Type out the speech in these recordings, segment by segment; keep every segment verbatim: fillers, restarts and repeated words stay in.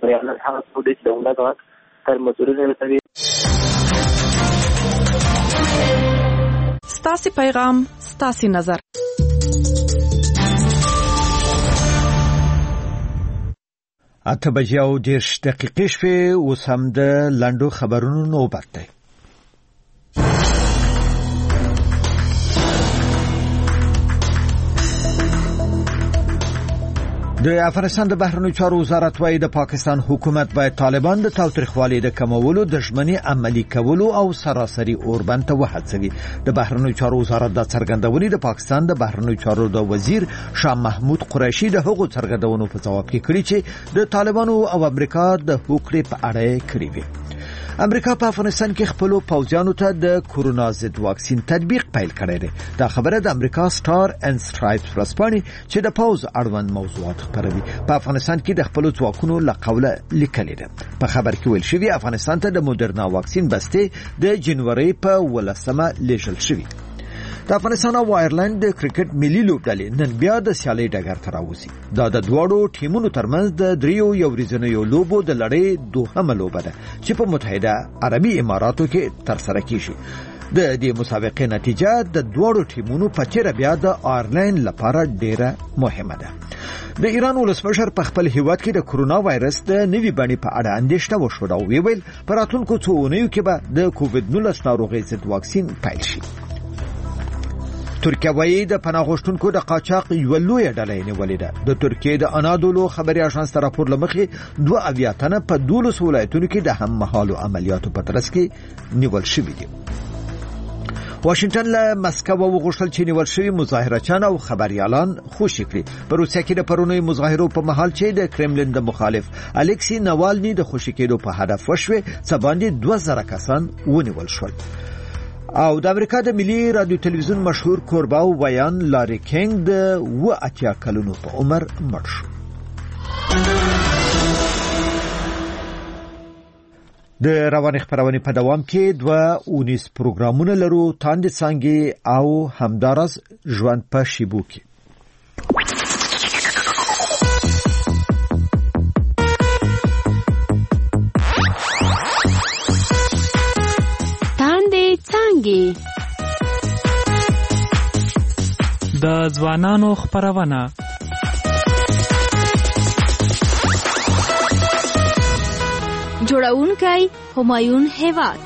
خبریالان هغه څوک دي چې د عمده غږ تر مسؤلینو رسوي. ستاسې پیغام ستاسې نظر. اته بجې او دېرش دقیقې شوې. اوس هم د لنډو خبرونو نوبت دی. د افغانستان د بهرنیو چارو وزارت وايي د پاکستان حکومت باید طالبان د تاوتریخوالي د کمولو د ژمنې عملي کولو او سراسري اوربند ته وهڅوي. د بهرنیو چارو وزارت د څرګندونې د پاکستان د بهرنیو چارو د وزیر شاه محمود قریشي د هغو څرګندونو په جواب کې کړی چې د طالبانو او امریکا د هوکړې په اړه کړی وي. امریکا په افغانستان کې خپل پوځیانو ته د کورونا ضد واکسین تطبیق پیل کړی دی. دا خبره د امریکا سٹار اینڈ سټرایپس ورځپاڼې چې د پوز اړوند موضوعات خبروي په افغانستان کې د خپل ځواکونو لقوله لیکلې ده. په خبر کې ویل شوی افغانستان ته د مودرنا واکسین بسته د جنوري په ولسمه لیږل شوی. د افغانستان او آیرلند د کرکټ ملي لوبډلې نن بیا د سیالۍ ډګر ته راوځي. دا د دواړو ټیمونو ترمنځ د دریو یو ورځنیو لوبو د لړۍ دوهمه لوبه ده چې په متحده عربي اماراتو کې ترسره کیږي. د دې مسابقې نتیجه د دواړو ټیمونو په چیرې بیا د آیرلند لپاره ډیره مهمه ده. د ایران ولسمشر په خپل هیواد کې د کورونا وایرس د نوي بڼې په اړه اندېښنه وښوده او ویل په راتلونکو څو اونیو کې به د کووډ نولس ناروغۍ ضد واکسین پیل شي. ترکیه وايي د پناه غوښتونکو د قاچاق یو لوی ډله نیولې ده. د ترکیه د انادولو خبري اژانس راپور لمخې دوه اویا تنه په دولس ولایتونو کې د هم مهالو عملیاتو په ترڅ کې نیول شوي دي. واشنگټن له مسکو وغوښتل چې نیول شوي مظاهرچیان او خبريالان خوشي کړي. په روسیه کې د پرونی مظاهرو په مهال چې د کرملین د مخالف الکسی ناوالني د خوشي کېدو په هدف وشوه څه باندې دوه زره کسان ونیول شول. او د امریکا د ملي رادیو تلویزیون مشهور کورباو ویان لاري کینګ د و اتیا کلونو په عمر مړ شو. د رواني خبرونه په دوام کې دوه اونیس پروګرامونه لرو. تاند څنګه او همدارس ژوند په شیبو کې. د ځوانانو خبرونه جوړونکی همایون هیواد.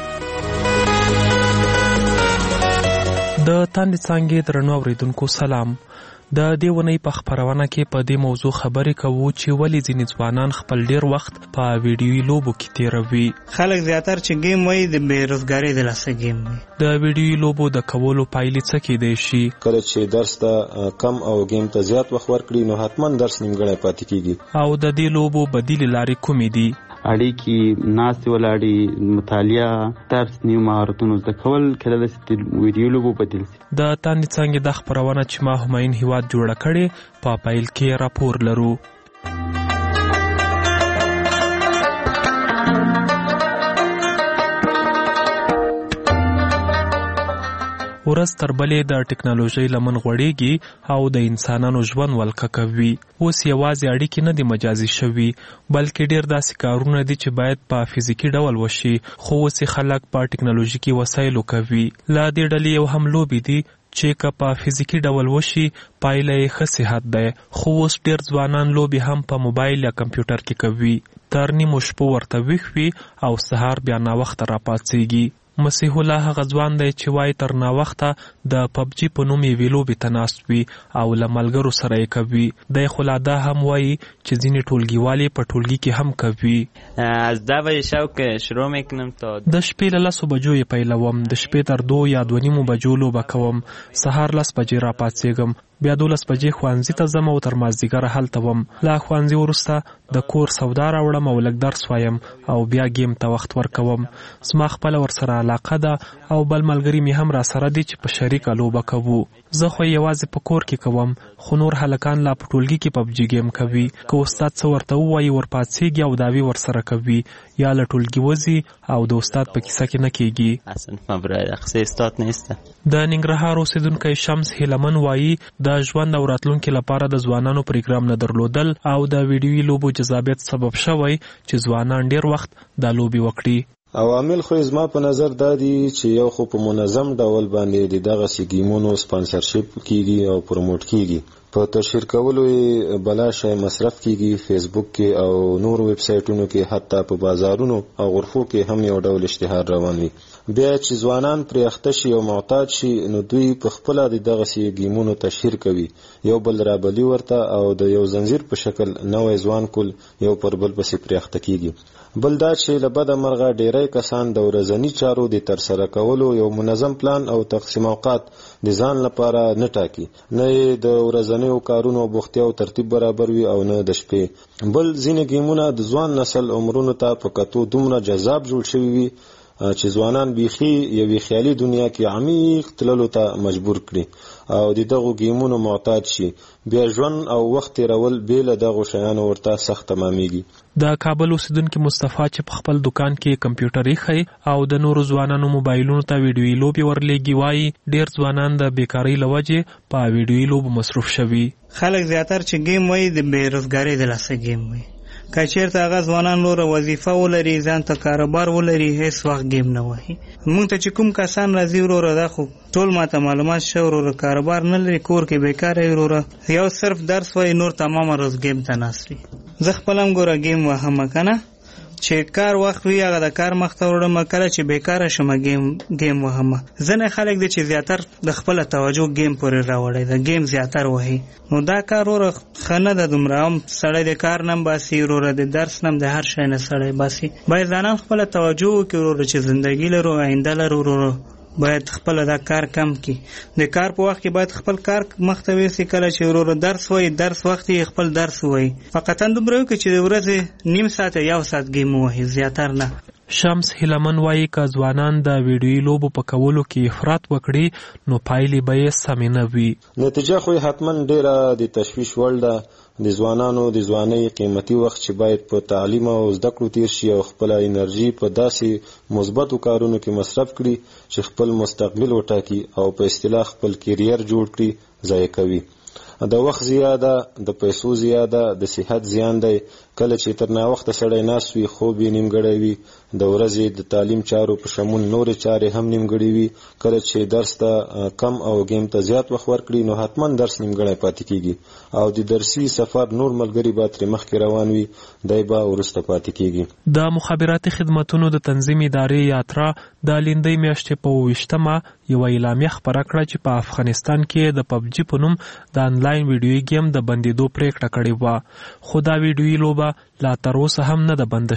د تاند څنګه درنو اوریدونکو سلام. د دې ونې په خبرونه کې په دې موضوع خبرې کوو چې ولې ځینې ځوانان خپل ډیر وخت په ویډیوي لوبو کې تیروي. خلک زیاتره چې گیم وایي د بیروزګاری د لاسه گیم وي. د ویډیوي لوبو د کولو پایلې څه کېدای شي؟ کله چې درس ته کم او گیم ته زیات وخت ورکړي نو حتما درس نیمګړی پاتې کیږي. او د دې لوبو بدیل لارې کومې دي؟ اړیکې، ناستې ولاړې، مطالعه، درس، نیو مهارتونو زده کول کله چې ویډیو لوبو بدل شي. د تاند څنګه د خبرونه چې ما همایون هیواد جوړه کړې په پایل کې راپور لرو. ورځ تر بلې د ټکنالوژي لمن غوړېږي او د انسانانو ژوند ولکه کوي. اوس یوازې اړیکې نه دي مجازي شوي بلکې ډېر داسې کارونه دي چې باید په فزیکي ډول وشي خو اوس خلک په ټکنالوژیکي وسایلو کوي. لا دې ډلې یو هم لوبې دي چې که په فزیکي ډول وشي پایله یې ښه صحت دی. خو اوس ډېر ځوانان لوبې هم په موبایل یا کمپیوټر کې کوي. تر نیمو شپو ورته ویښ وي او سهار بیا ناوخته راپاڅېږي. مسیح الله هغه ځوان دی چې وایي تر ناوخته د پبجي په نوم یې لوبې ته ناست وي او له ملګرو سره یې کوي. دی خو لا دا هم وایي چې ځینې ټولګیوالې په ټولګي کې هم کوي. از ده بجې شب که شروع میکنم تا د شپې له لسو بجو یې پیلوم. د شپې تر دو یا دوه نیمو بجو لوبه کوم. سهار لس بجې راپاڅېږم. بیا دولس بجې ښوونځي ته ځم او تر مازدیګره هلته وم. له ښوونځي وروسته د کور سودا راوړم او لږ درس وایم او بیا گیم ته وخت ورکوم. زما خپله ورسره علاقه ده او بل ملګري مې هم را سره دي چې په شریکه لوبه کوو. زه خو یوازې په کور کې کوم خو نور هلکان لا په ټولګي کې پبجي گیم کوي. که استاد څه ورته ووایي ورپاڅېږي او دعوې ورسره کوي یا له ټولګي وځي او د استاد په کیسه کې نه کېږي. د ننګرهار اوسېدونکی شمس هیلمن وایي د د ژوند او راتلونکي لپاره د ځوانانو پروګرام نه درلودل او د ویډیوي لوبو جذابیت سبب شوی چې ځوانان ډیر وخت د لوبي وکړي. عوامل خو زما په نظر دا دي چې یو خو په منظم ډول باندې د دغه سي گیمونو سپانسرشپ کیږي او پروموټ کیږي، په تشهیر کولو بلا شی مصرف کیږي، فیسبوک کې او نور ویب سایټونو کې، حتی په بازارونو او غرفو کې هم یو ډول اشتهار روان وي. بیا چې ځوانان پرې اخته شي او معتاد شي نو دوی په خپل د دغه سي گیمونو تشهیر کوي، یو بل رابلی ورته او د یو زنجیر په شکل نوې ځوان کول یو پر بل پسې پرې اخته کیږي. بل دا چې له بده مرغه ډیری کسان د ورځني چارو د ترسره کولو یو منظم پلان او تقسیم اوقات د ځان لپاره نه ټاکي، نه د ورځنیو کارونو بوختیا او ترتیب برابر وي او نه د شپې. بل ځینې گیمونه د ځوان نسل عمرونو ته په کتو دومره جذاب جوړ شوي وي چې ځوانان بیخي یوې خیالي دنیا کې عمیق تللو ته مجبور کړي او د دغو گیمونو معتاد شي. بیا ژوند او وخت تیرول بې له دغو شیانو ورته سخت تمامیږي. د کابل اوسیدونکي مصطفی چې په خپل دکان کې کمپیوټر ایښی او د نورو ځوانانو موبایلونو ته ویډیوي لوبې ورلېږي وایي ډېر ځوانان د بیکارۍ له وجې په ویډیوي لوبو مصروف شوي. خلک زیاتر چې گیم وایي د بېروزګارۍ د لاسه گیم وایي، که چېرته هغه ځوانان نوره وظیفه ولري، ځان ته کاروبار ولري، هېڅ وخت گیم نه وهي. موږ ته چې کوم کسان راځي وروره دا خو ټول ما ته معلومات شته وروره کاروبار نه لري، کور کې بیکاره وي وروره، یو صرف درس وایي، نور تمامه روز گیم ته ناست وي. زه خپل هم ګوره گیم وهمه که نه، چې کار وخت وي هغه د کار مخ ته وړم، کله چې بیکاره شمه گیم گیم وهمه. ځینې خلک دی چې زیاتر د خپله توجه گیم پورې راوړی د گیم زیاتر وهي، نو دا کار وروره ښه نه ده دومره. هم سړی د کار نه هم باسي وروره، د درس نه هم د هر شی نه سړی باسي. باید ځانان خپله توجه وکړي وروره چې زندګي لرو، آینده لرو وروره، باید خپل دا کار کم کی. د کار په وخت کې باید خپل کار مخته ویسي، کله چې وروره درس وای درس وخت یې خپل درس وای، فقط دومره وکړي چې د ورځې نیم ساعت یو ساعت گیم وهي، زیاتر نه. شمس هیلمن وایي که ځوانان د ویډیوي لوبو په کولو کې افراط وکړي نو پایلې به یې سمې نه وي. نتیجه خو حتما ډیره د تشویش وړ ده. د ځوانانو د ځوانۍ قیمتي وخت چې باید په تعلیم او زده کړو تیر شي او خپله انرژي په داسې مثبتو کارونو کې مصرف کړي چې خپل مستقبل وټاکي او په اصطلاح خپل کیریر جوړ کړي، ضایع کوي. د وخت زیاده، د پیسو زیاده، د صحت زیان دی. کله چې تر ناوخته سړی ناست وي، خوب یې نیمګړی وي، د ورځې د تعلیم چارو په شمول نورې چارې هم نیمګړې وي. کله چې درس ته کم او گیم ته زیات وخت ورکړي نو حتما درس نیمګړی پاتې کیږي او د درسي سفر نور ملګري به ترې مخکې روان وي، دی به وروسته پاتې کیږي. د مخابراتي خدمتونو د تنظیم ادارې یاترا د لیندۍ میاشتې په اوویشتمه یوه اعلامیه خپره کړه چې په افغانستان کې د پبجي په نوم د انلاین ویډیوي گیم د بندېدو پریکړه کړې وه، خو دا ویډیوي لوبه لا تر اوسه هم نه ده بنده